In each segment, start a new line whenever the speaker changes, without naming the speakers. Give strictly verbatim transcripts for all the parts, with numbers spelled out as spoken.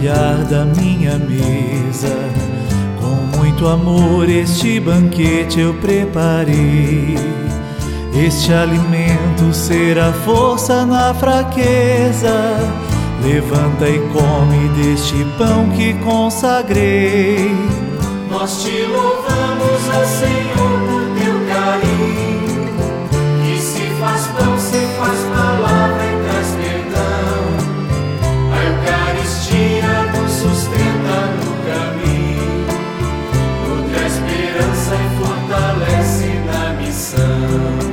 partilhar da minha mesa. Com muito amor este banquete eu preparei. Este alimento será força na fraqueza. Levanta e come deste pão que consagrei.
Nós te louvamos, ó Senhor, por teu carinho, que se faz pão, se faz palavra e traz perdão. A Eucaristia nos sustenta no caminho, nutre a esperança e fortalece na missão.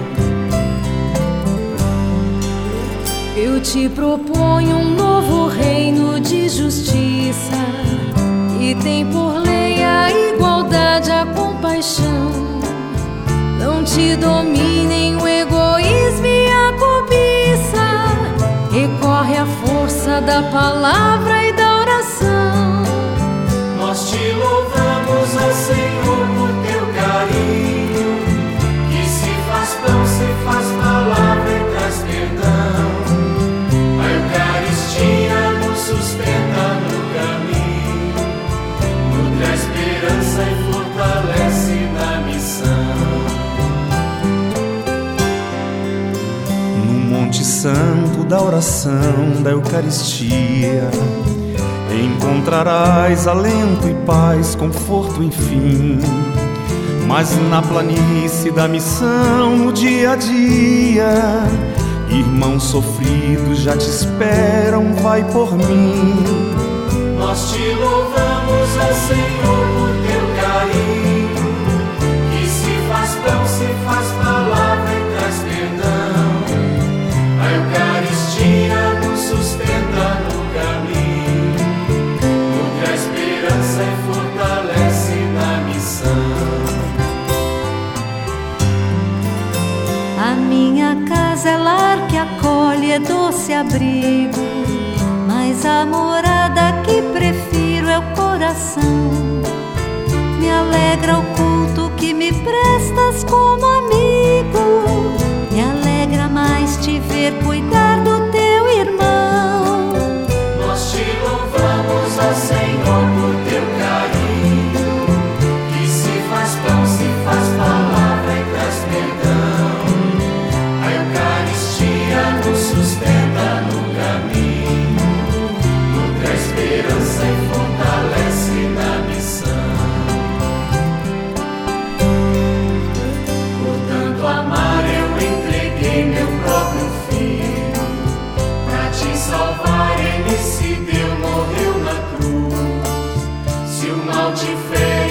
Eu te proponho um novo reino de justiça, e tem por lei a igualdade, a compaixão. Não te dominem o egoísmo e a cobiça, recorre à força da palavra e da oração.
Nós te louvamos, ó Senhor, por teu carinho, que se faz pão, se faz palavra e traz perdão. A Eucaristia nos sustenta no caminho, nutre a esperança e fortalece na missão.
No Monte Santo da oração da Eucaristia encontrarás alento e paz, conforto, enfim. Mas na planície da missão, no dia a dia, irmãos sofridos já te esperam, vai por mim.
Nós te louvamos, ó Senhor, por teu carinho, que se faz pão, se faz palavra e traz perdão. A Eucaristia nos sustenta no caminho, nutre a esperança e fortalece na missão.
A minha casa é lar que acolhe, é doce abrigo, mas a morada que prefiro é o coração. Me alegra o culto que me prestas como amigo, me alegra mais te ver cuidar do teu irmão.
Nós te louvamos, ó Senhor, por teu carinho, que se faz pão, se faz palavra e traz perdão. A Eucaristia nos sustenta no caminho, nutre a esperança e fortalece na missão. Por tanto amar eu entreguei meu próprio filho, pra te salvar ele se deu, morreu na cruz. Se o mal te fez